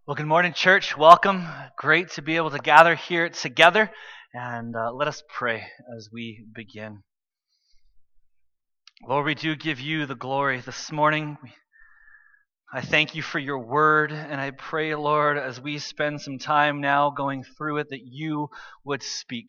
Well, good morning, church. Welcome. Great to be able to gather here together. And let us pray as we begin. Lord, we do give you the glory this morning. I thank you for your word. And I pray, Lord, as we spend some time now going through it, that you would speak.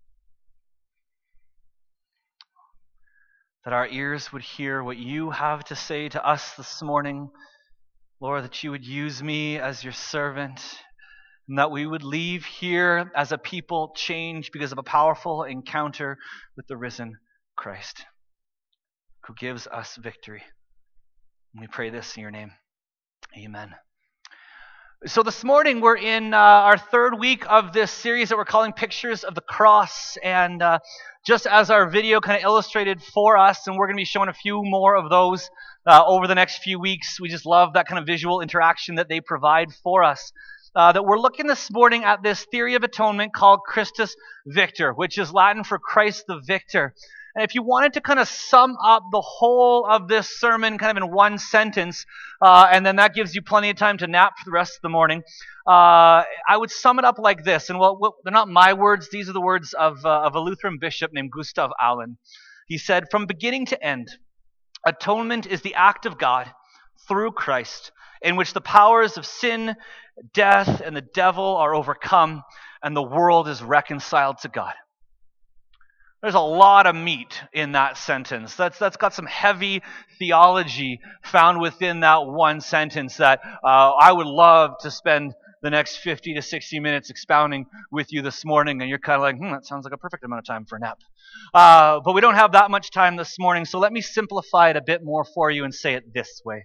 That our ears would hear what you have to say to us this morning. Lord, that you would use me as your servant. And that we would leave here as a people changed because of a powerful encounter with the risen Christ, who gives us victory. And we pray this in your name. Amen. So this morning we're in our third week of this series that we're calling Pictures of the Cross. And just as our video kind of illustrated for us, and we're going to be showing a few more of those over the next few weeks. We just love that kind of visual interaction that they provide for us. That we're looking this morning at this theory of atonement called Christus Victor, which is Latin for Christ the Victor. And if you wanted to kind of sum up the whole of this sermon kind of in one sentence, and then that gives you plenty of time to nap for the rest of the morning, I would sum it up like this. And well, they're not my words. These are the words of a Lutheran bishop named Gustav Allen. He said, "From beginning to end, atonement is the act of God through Christ, in which the powers of sin, death, and the devil are overcome, and the world is reconciled to God." There's a lot of meat in that sentence. That's got some heavy theology found within that one sentence that I would love to spend the next 50 to 60 minutes expounding with you this morning, and you're kind of like, that sounds like a perfect amount of time for a nap. But we don't have that much time this morning, so let me simplify it a bit more for you and say it this way.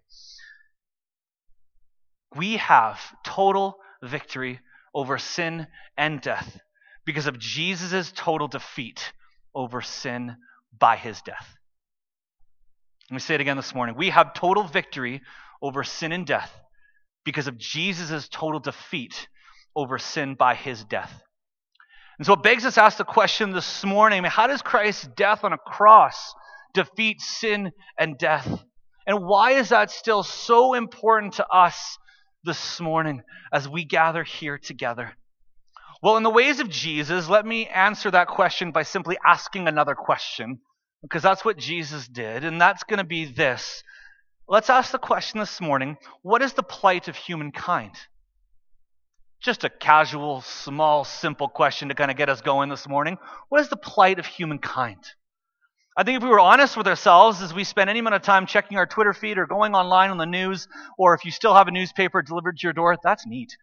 We have total victory over sin and death because of Jesus' total defeat over sin by his death. Let me say it again this morning. We have total victory over sin and death because of Jesus' total defeat over sin by his death. And so it begs us to ask the question this morning, how does Christ's death on a cross defeat sin and death? And why is that still so important to us this morning as we gather here together? Well, in the ways of Jesus, let me answer that question by simply asking another question, because that's what Jesus did, and that's going to be this. Let's ask the question this morning, what is the plight of humankind? Just a casual, small, simple question to kind of get us going this morning. What is the plight of humankind? I think if we were honest with ourselves, as we spend any amount of time checking our Twitter feed or going online on the news, or if you still have a newspaper delivered to your door, that's neat.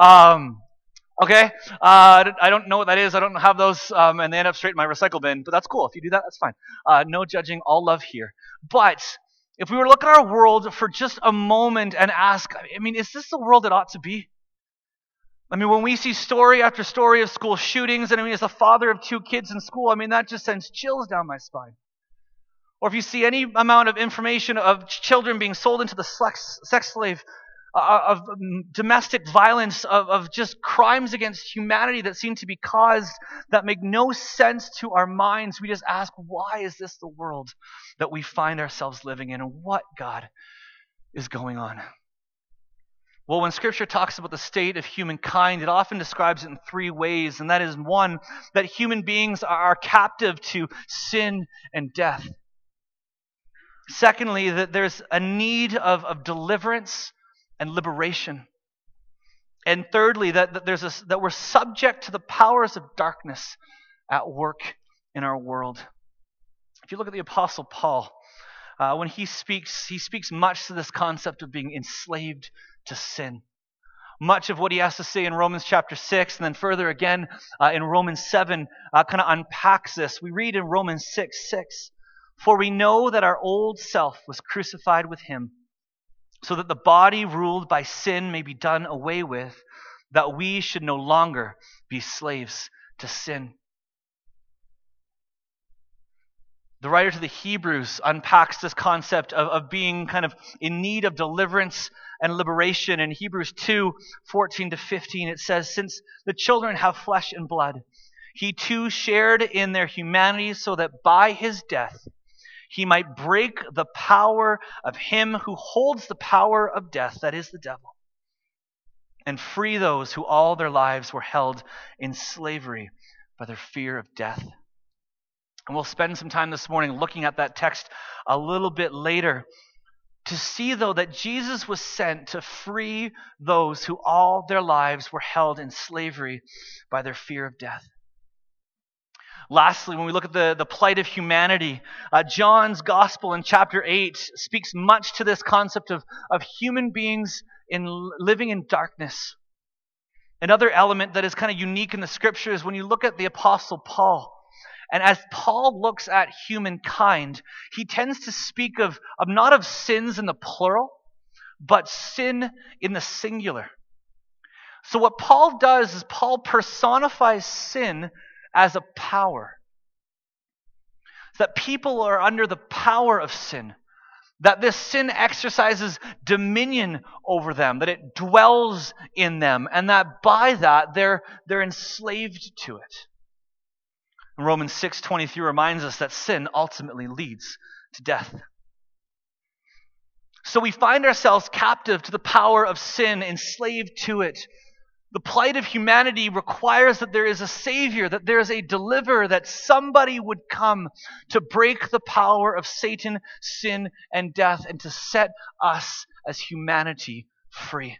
Okay, I don't know what that is. I don't have those, and they end up straight in my recycle bin. But that's cool. If you do that, that's fine. No judging, all love here. But if we were to look at our world for just a moment and ask, is this the world it ought to be? When we see story after story of school shootings, and as a father of 2 kids in school, that just sends chills down my spine. Or if you see any amount of information of children being sold into the sex slave, of domestic violence, of just crimes against humanity that seem to be caused that make no sense to our minds, we just ask, why is this the world that we find ourselves living in, and what, God, is going on? Well, when Scripture talks about the state of humankind, it often describes it in 3 ways, and that is, 1, that human beings are captive to sin and death. Secondly, that there's a need of deliverance and liberation. And thirdly, that we're subject to the powers of darkness at work in our world. If you look at the Apostle Paul, when he speaks much to this concept of being enslaved to sin. Much of what he has to say in Romans chapter 6, and then further again in Romans 7, kind of unpacks this. We read in Romans 6:6, "For we know that our old self was crucified with him, so that the body ruled by sin may be done away with, that we should no longer be slaves to sin." The writer to the Hebrews unpacks this concept of being kind of in need of deliverance and liberation. In Hebrews 2:14-15, it says, "Since the children have flesh and blood, he too shared in their humanity, so that by his death he might break the power of him who holds the power of death, that is the devil, and free those who all their lives were held in slavery by their fear of death. And we'll spend some time this morning looking at that text a little bit later to see, though, that Jesus was sent to free those who all their lives were held in slavery by their fear of death. Lastly, when we look at the plight of humanity, John's Gospel in chapter 8 speaks much to this concept of human beings living in darkness. Another element that is kind of unique in the Scriptures, when you look at the Apostle Paul, and as Paul looks at humankind, he tends to speak of not of sins in the plural, but sin in the singular. So what Paul does is Paul personifies sin as a power. That people are under the power of sin. That this sin exercises dominion over them. That it dwells in them. And that by that they're enslaved to it. And Romans 6:23 reminds us that sin ultimately leads to death. So we find ourselves captive to the power of sin, enslaved to it. The plight of humanity requires that there is a Savior, that there is a deliverer, that somebody would come to break the power of Satan, sin, and death, and to set us as humanity free.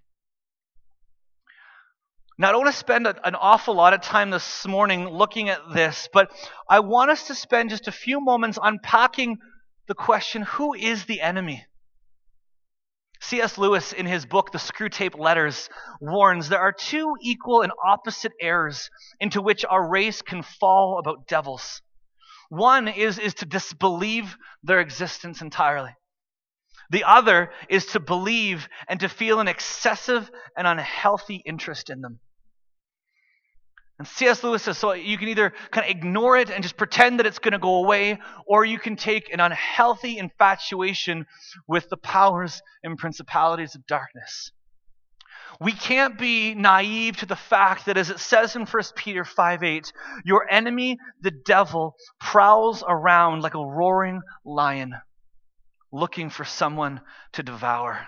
Now, I don't want to spend an awful lot of time this morning looking at this, but I want us to spend just a few moments unpacking the question, who is the enemy? C.S. Lewis, in his book, The Screwtape Letters, warns there are two equal and opposite errors into which our race can fall about devils. One is to disbelieve their existence entirely. The other is to believe and to feel an excessive and unhealthy interest in them. And C.S. Lewis says, so you can either kind of ignore it and just pretend that it's going to go away, or you can take an unhealthy infatuation with the powers and principalities of darkness. We can't be naive to the fact that, as it says in 1 Peter 5:8, your enemy, the devil, prowls around like a roaring lion, looking for someone to devour.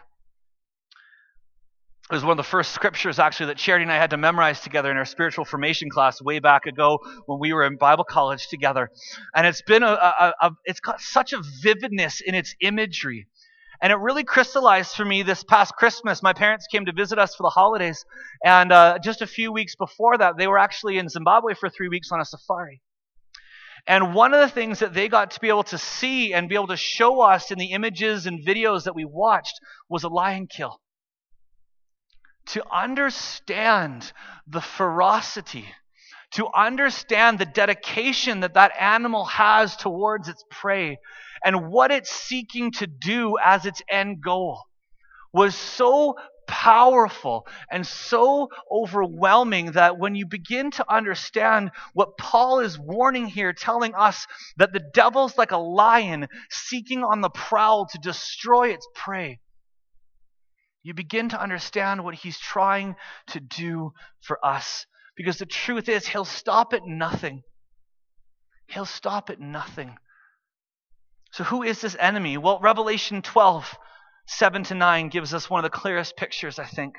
It was one of the first scriptures, actually, that Charity and I had to memorize together in our spiritual formation class way back ago when we were in Bible college together. And it's been it's got such a vividness in its imagery. And it really crystallized for me this past Christmas. My parents came to visit us for the holidays. And just a few weeks before that, they were actually in Zimbabwe for 3 weeks on a safari. And one of the things that they got to be able to see and be able to show us in the images and videos that we watched was a lion kill. To understand the ferocity, to understand the dedication that that animal has towards its prey and what it's seeking to do as its end goal was so powerful and so overwhelming that when you begin to understand what Paul is warning here, telling us that the devil's like a lion seeking on the prowl to destroy its prey, you begin to understand what he's trying to do for us. Because the truth is, he'll stop at nothing. He'll stop at nothing. So who is this enemy? Well, Revelation 12:7-9 gives us one of the clearest pictures, I think.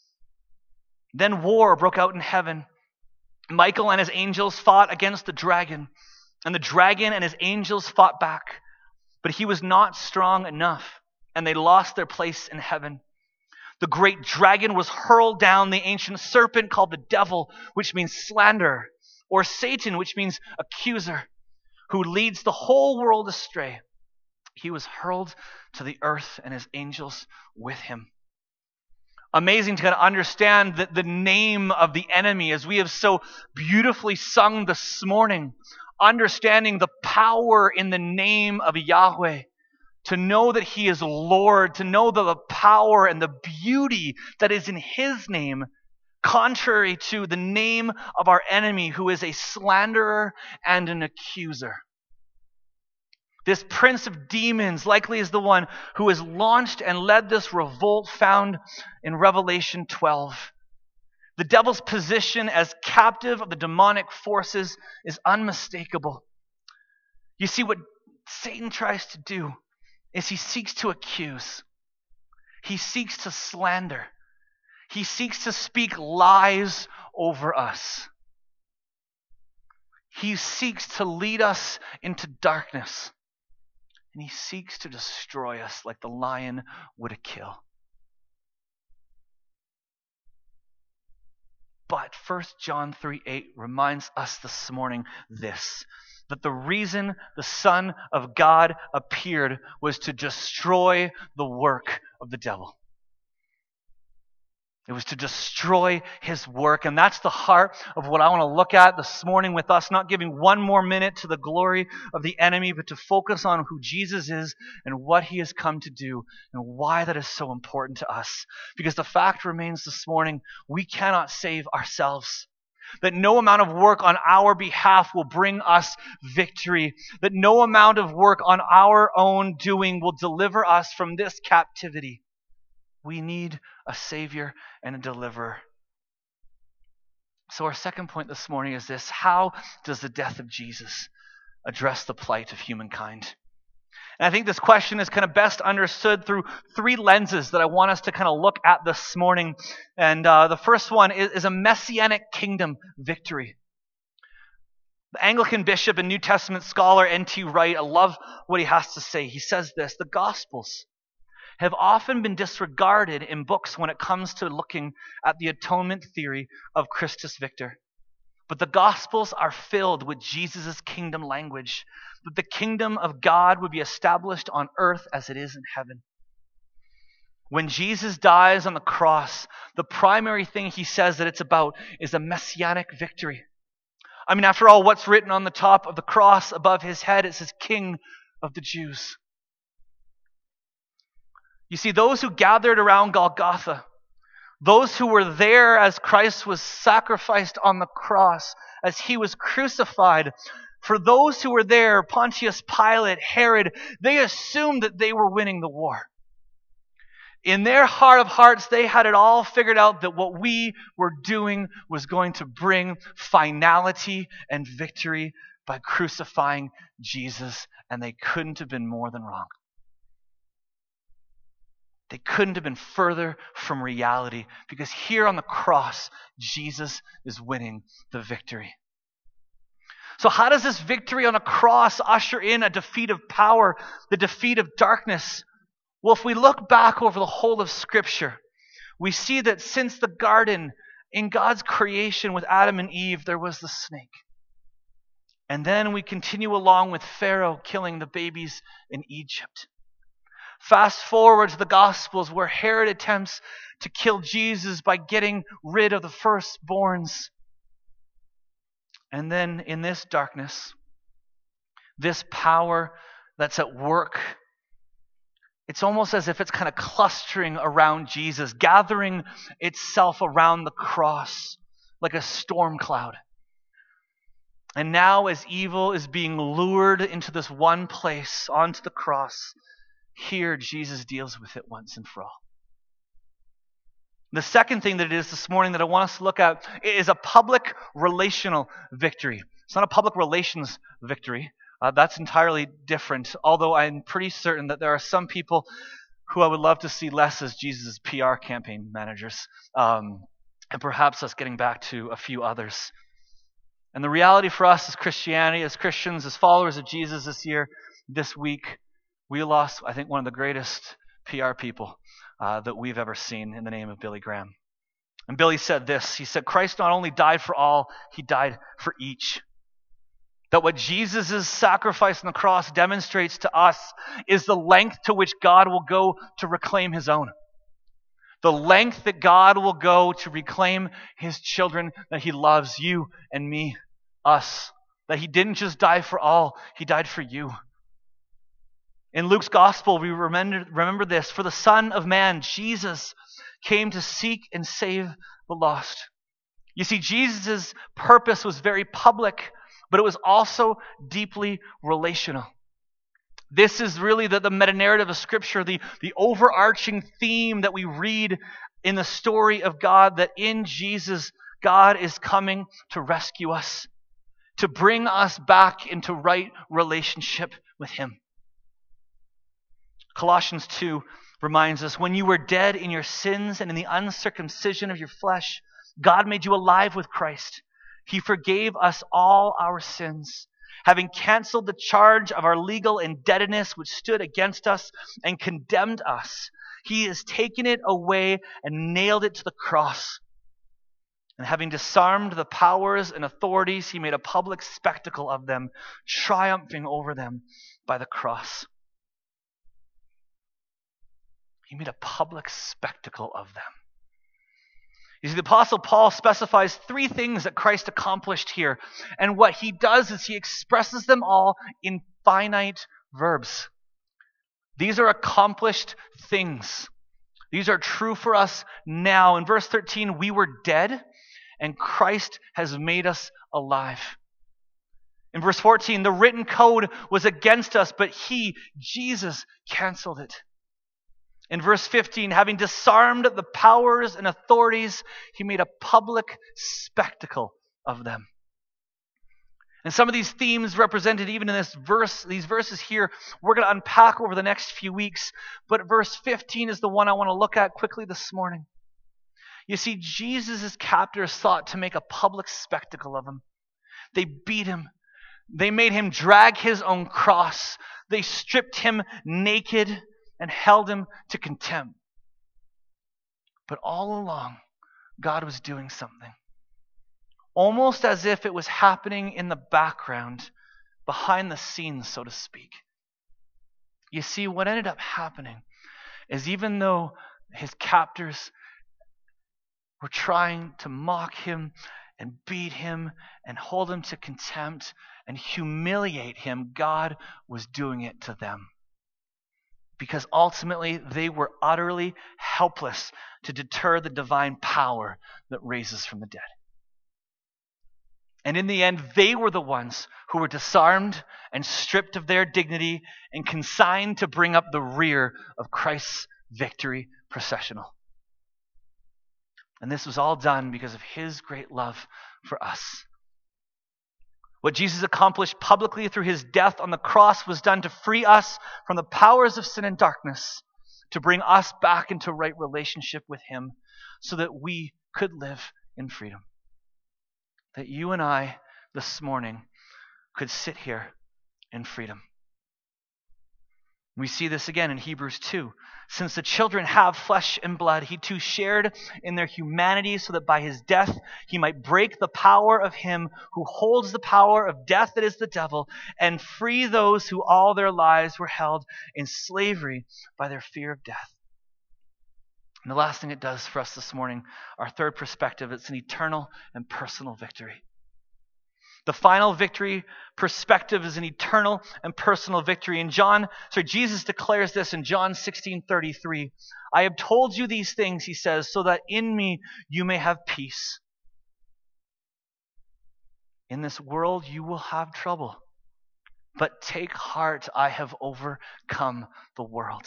Then war broke out in heaven. Michael and his angels fought against the dragon, and the dragon and his angels fought back. But he was not strong enough, and they lost their place in heaven. The great dragon was hurled down, the ancient serpent called the devil, which means slanderer, or Satan, which means accuser, who leads the whole world astray. He was hurled to the earth and his angels with him. Amazing to kind of understand the name of the enemy, as we have so beautifully sung this morning, understanding the power in the name of Yahweh. To know that he is Lord, to know the power and the beauty that is in his name, contrary to the name of our enemy, who is a slanderer and an accuser. This prince of demons likely is the one who has launched and led this revolt found in Revelation 12. The devil's position as captive of the demonic forces is unmistakable. You see, what Satan tries to do is he seeks to accuse. He seeks to slander. He seeks to speak lies over us. He seeks to lead us into darkness. And he seeks to destroy us like the lion would kill. But 1 John 3:8 reminds us this morning this, that the reason the Son of God appeared was to destroy the work of the devil. It was to destroy his work. And that's the heart of what I want to look at this morning with us, not giving one more minute to the glory of the enemy, but to focus on who Jesus is and what he has come to do and why that is so important to us. Because the fact remains this morning, we cannot save ourselves. That no amount of work on our behalf will bring us victory. That no amount of work on our own doing will deliver us from this captivity. We need a Savior and a deliverer. So our second point this morning is this: how does the death of Jesus address the plight of humankind? And I think this question is kind of best understood through three lenses that I want us to kind of look at this morning. And the first one is a messianic kingdom victory. The Anglican bishop and New Testament scholar N.T. Wright, I love what he has to say. He says this: the Gospels have often been disregarded in books when it comes to looking at the atonement theory of Christus Victor. But the Gospels are filled with Jesus' kingdom language, that the kingdom of God would be established on earth as it is in heaven. When Jesus dies on the cross, the primary thing he says that it's about is a messianic victory. I mean, after all, what's written on the top of the cross above his head? It says, King of the Jews. You see, those who gathered around Golgotha, those who were there as Christ was sacrificed on the cross, as he was crucified, for those who were there, Pontius Pilate, Herod, they assumed that they were winning the war. In their heart of hearts, they had it all figured out that what we were doing was going to bring finality and victory by crucifying Jesus, and they couldn't have been more than wrong. They couldn't have been further from reality, because here on the cross, Jesus is winning the victory. So how does this victory on a cross usher in a defeat of power, the defeat of darkness? Well, if we look back over the whole of Scripture, we see that since the garden, in God's creation with Adam and Eve, there was the snake. And then we continue along with Pharaoh killing the babies in Egypt. Fast forward to the Gospels, where Herod attempts to kill Jesus by getting rid of the firstborns. And then in this darkness, this power that's at work, it's almost as if it's kind of clustering around Jesus, gathering itself around the cross like a storm cloud. And now as evil is being lured into this one place, onto the cross, here, Jesus deals with it once and for all. The second thing that it is this morning that I want us to look at is a public relational victory. It's not a public relations victory. That's entirely different, although I'm pretty certain that there are some people who I would love to see less as Jesus' PR campaign managers, and perhaps us getting back to a few others. And the reality for us as Christianity, as Christians, as followers of Jesus this week, we lost, I think, one of the greatest PR people that we've ever seen in the name of Billy Graham. And Billy said this. He said, Christ not only died for all, he died for each. That what Jesus' sacrifice on the cross demonstrates to us is the length to which God will go to reclaim his own. The length that God will go to reclaim his children, that he loves you and me, us. That he didn't just die for all, he died for you. In Luke's gospel, we remember this: for the Son of Man, Jesus, came to seek and save the lost. You see, Jesus' purpose was very public, but it was also deeply relational. This is really the meta-narrative of Scripture, the overarching theme that we read in the story of God, that in Jesus, God is coming to rescue us, to bring us back into right relationship with him. Colossians 2 reminds us, when you were dead in your sins and in the uncircumcision of your flesh, God made you alive with Christ. He forgave us all our sins, having canceled the charge of our legal indebtedness which stood against us and condemned us. He has taken it away and nailed it to the cross. And having disarmed the powers and authorities, he made a public spectacle of them, triumphing over them by the cross. He made a public spectacle of them. You see, the Apostle Paul specifies 3 things that Christ accomplished here. And what he does is he expresses them all in finite verbs. These are accomplished things. These are true for us now. In verse 13, we were dead, and Christ has made us alive. In verse 14, the written code was against us, but he, Jesus, canceled it. In verse 15, having disarmed the powers and authorities, he made a public spectacle of them. And some of these themes represented even in these verses here, we're going to unpack over the next few weeks. But verse 15 is the one I want to look at quickly this morning. You see, Jesus' captors sought to make a public spectacle of him. They beat him. They made him drag his own cross. They stripped him naked and held him to contempt. But all along, God was doing something. Almost as if it was happening in the background, behind the scenes, so to speak. You see, what ended up happening is even though his captors were trying to mock him and beat him and hold him to contempt and humiliate him, God was doing it to them. Because ultimately they were utterly helpless to deter the divine power that raises from the dead. And in the end, they were the ones who were disarmed and stripped of their dignity and consigned to bring up the rear of Christ's victory processional. And this was all done because of his great love for us. What Jesus accomplished publicly through his death on the cross was done to free us from the powers of sin and darkness, to bring us back into right relationship with him so that we could live in freedom. That you and I this morning could sit here in freedom. We see this again in Hebrews 2. Since the children have flesh and blood, he too shared in their humanity so that by his death he might break the power of him who holds the power of death, that is the devil, and free those who all their lives were held in slavery by their fear of death. And the last thing it does for us this morning, our third perspective, it's an eternal and personal victory. The final victory perspective is an eternal and personal victory. And Jesus declares this in John 16:33. I have told you these things, he says, so that in me you may have peace. In this world you will have trouble, but take heart, I have overcome the world.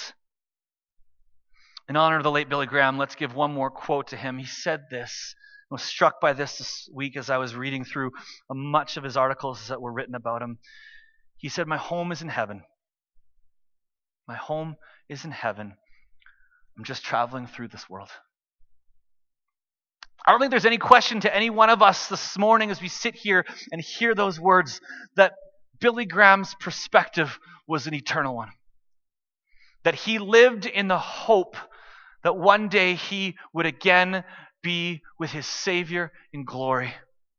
In honor of the late Billy Graham, let's give one more quote to him. He said this. I was struck by this week as I was reading through much of his articles that were written about him. He said, my home is in heaven. My home is in heaven. I'm just traveling through this world. I don't think there's any question to any one of us this morning as we sit here and hear those words that Billy Graham's perspective was an eternal one. That he lived in the hope that one day he would again be with his Savior in glory.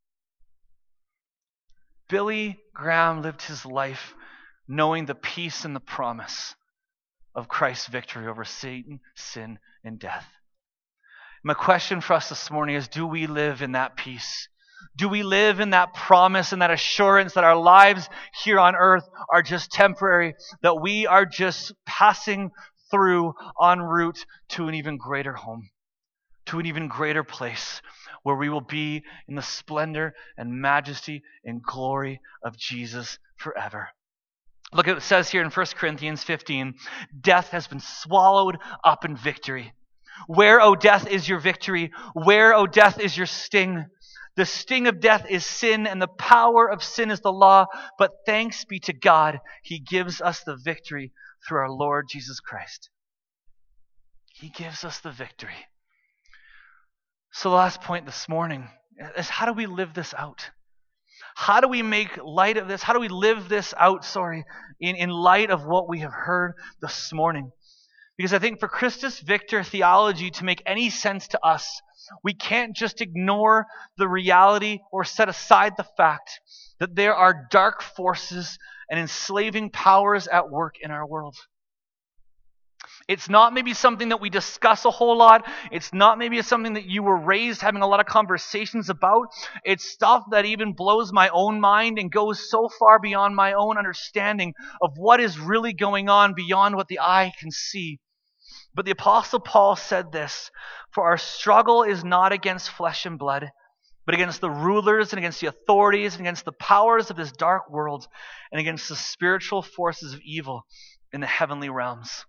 Billy Graham lived his life knowing the peace and the promise of Christ's victory over Satan, sin, and death. My question for us this morning is, do we live in that peace? Do we live in that promise and that assurance that our lives here on earth are just temporary, that we are just passing through en route to an even greater home, to an even greater place where we will be in the splendor and majesty and glory of Jesus forever? Look at what it says here in 1 Corinthians 15. Death has been swallowed up in victory. Where, O death, is your victory? Where, O death, is your sting? The sting of death is sin, and the power of sin is the law. But thanks be to God, he gives us the victory through our Lord Jesus Christ. He gives us the victory. So the last point this morning is, how do we live this out? How do we make light of this? How do we live this out, in light of what we have heard this morning? Because I think for Christus Victor theology to make any sense to us, we can't just ignore the reality or set aside the fact that there are dark forces and enslaving powers at work in our world. It's not maybe something that we discuss a whole lot. It's not maybe something that you were raised having a lot of conversations about. It's stuff that even blows my own mind and goes so far beyond my own understanding of what is really going on beyond what the eye can see. But the Apostle Paul said this, "For our struggle is not against flesh and blood, but against the rulers and against the authorities and against the powers of this dark world and against the spiritual forces of evil in the heavenly realms."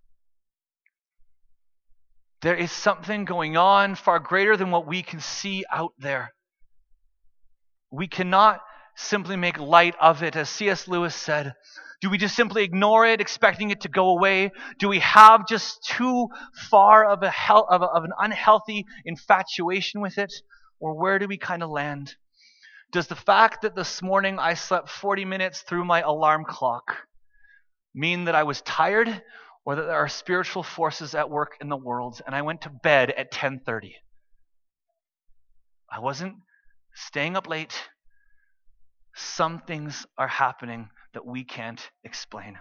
There is something going on far greater than what we can see out there. We cannot simply make light of it. As C.S. Lewis said, do we just simply ignore it, expecting it to go away? Do we have just too far of an unhealthy infatuation with it? Or where do we kind of land? Does the fact that this morning I slept 40 minutes through my alarm clock mean that I was tired, or that there are spiritual forces at work in the world and I went to bed at 10:30? I wasn't staying up late. Some things are happening that we can't explain.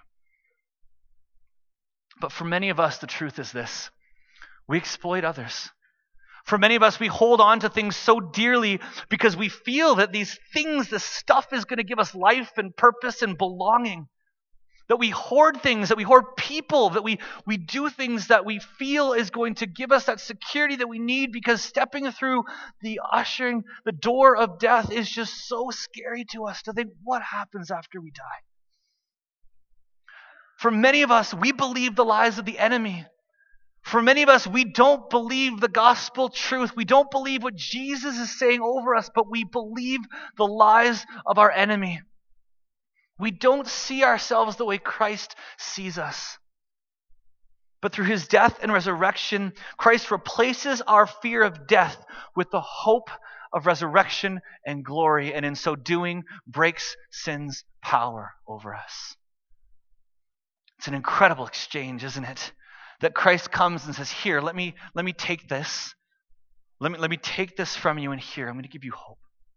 But for many of us, the truth is this: we exploit others. For many of us, we hold on to things so dearly because we feel that these things, this stuff is going to give us life and purpose and belonging. That we hoard things, that we hoard people, that we do things that we feel is going to give us that security that we need, because stepping through the door of death is just so scary to us to think, what happens after we die? For many of us, we believe the lies of the enemy. For many of us, we don't believe the gospel truth. We don't believe what Jesus is saying over us, but we believe the lies of our enemy. We don't see ourselves the way Christ sees us. But through his death and resurrection, Christ replaces our fear of death with the hope of resurrection and glory, and in so doing, breaks sin's power over us. It's an incredible exchange, isn't it? That Christ comes and says, "Here, let me take this. Let me take this from you, and here, I'm going to give you hope.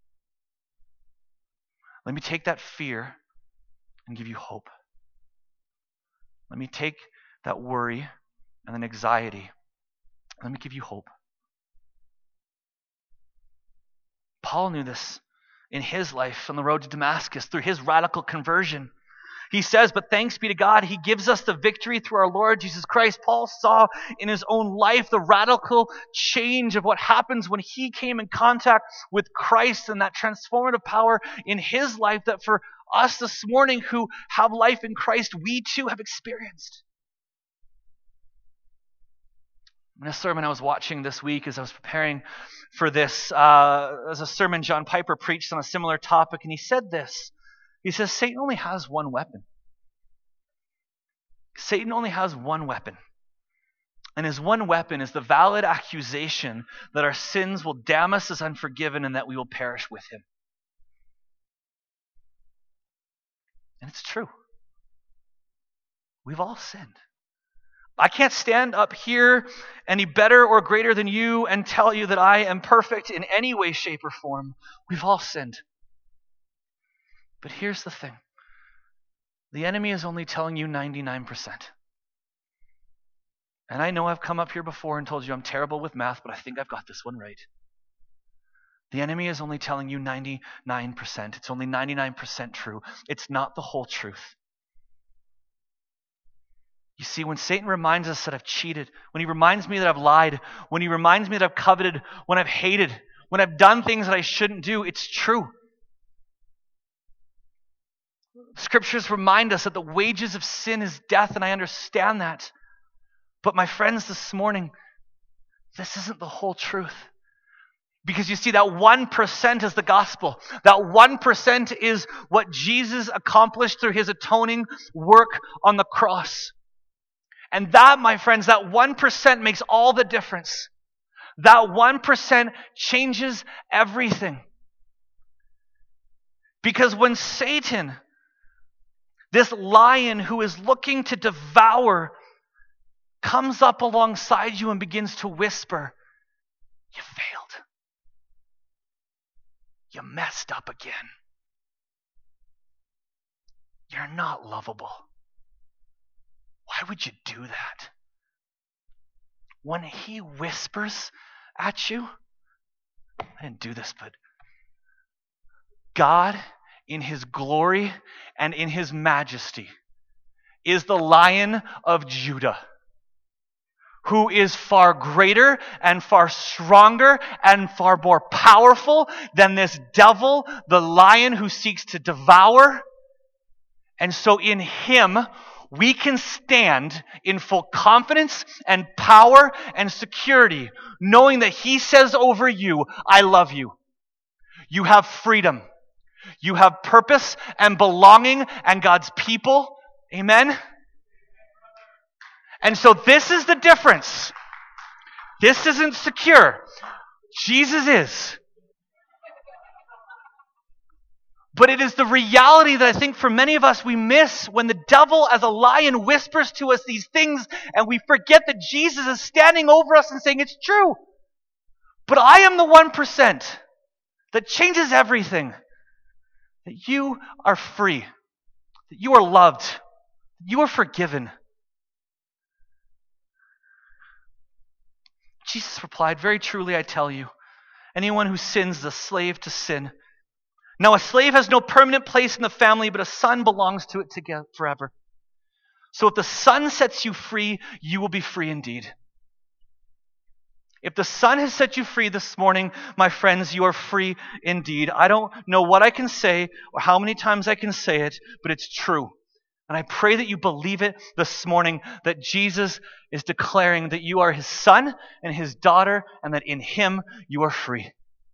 Let me take that fear and give you hope. Let me take that worry and then anxiety. Let me give you hope." Paul knew this in his life on the road to Damascus through his radical conversion. He says, "But thanks be to God, he gives us the victory through our Lord Jesus Christ." Paul saw in his own life the radical change of what happens when he came in contact with Christ, and that transformative power in his life that for us this morning who have life in Christ, we too have experienced. In a sermon I was watching this week as I was preparing for this, as a sermon John Piper preached on a similar topic, and he said this. He says, Satan only has one weapon. Satan only has one weapon. And his one weapon is the valid accusation that our sins will damn us as unforgiven and that we will perish with him. And it's true. We've all sinned. I can't stand up here any better or greater than you and tell you that I am perfect in any way, shape, or form. We've all sinned. But here's the thing. The enemy is only telling you 99%. And I know I've come up here before and told you I'm terrible with math, but I think I've got this one right. The enemy is only telling you 99%. It's only 99% true. It's not the whole truth. You see, when Satan reminds us that I've cheated, when he reminds me that I've lied, when he reminds me that I've coveted, when I've hated, when I've done things that I shouldn't do, it's true. Scriptures remind us that the wages of sin is death, and I understand that. But my friends, this morning, this isn't the whole truth. Because you see, that 1% is the gospel. That 1% is what Jesus accomplished through his atoning work on the cross. And that, my friends, that 1% makes all the difference. That 1% changes everything. Because when Satan, this lion who is looking to devour, comes up alongside you and begins to whisper, "You failed. You messed up again. You're not lovable. Why would you do that?" When he whispers at you, I didn't do this, but God, in his glory and in his majesty, is the Lion of Judah, who is far greater and far stronger and far more powerful than this devil, the lion who seeks to devour. And so in him, we can stand in full confidence and power and security, knowing that he says over you, "I love you. You have freedom. You have purpose and belonging and God's people." Amen? And so this is the difference. This isn't secure. Jesus is. But it is the reality that I think for many of us we miss when the devil as a lion whispers to us these things and we forget that Jesus is standing over us and saying, "It's true. But I am the 1% that changes everything. That you are free. That you are loved. That you are forgiven." Jesus replied, "Very truly I tell you, anyone who sins is a slave to sin. Now a slave has no permanent place in the family, but a son belongs to it forever. So if the Son sets you free, you will be free indeed." If the Son has set you free this morning, my friends, you are free indeed. I don't know what I can say or how many times I can say it, but it's true. And I pray that you believe it this morning, that Jesus is declaring that you are his son and his daughter, and that in him you are free.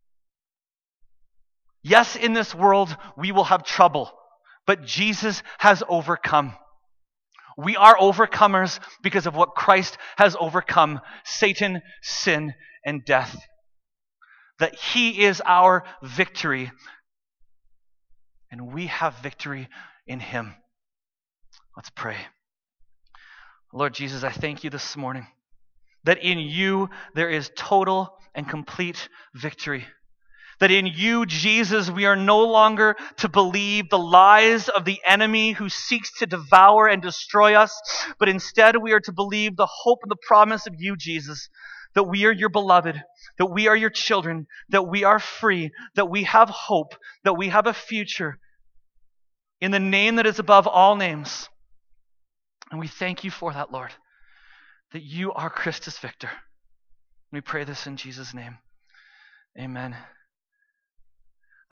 Yes, in this world we will have trouble, but Jesus has overcome. We are overcomers because of what Christ has overcome: Satan, sin, and death. That he is our victory, and we have victory in him. Let's pray. Lord Jesus, I thank you this morning that in you there is total and complete victory. That in you, Jesus, we are no longer to believe the lies of the enemy who seeks to devour and destroy us, but instead we are to believe the hope and the promise of you, Jesus, that we are your beloved, that we are your children, that we are free, that we have hope, that we have a future in the name that is above all names. And we thank you for that, Lord, that you are Christus Victor. We pray this in Jesus' name. Amen.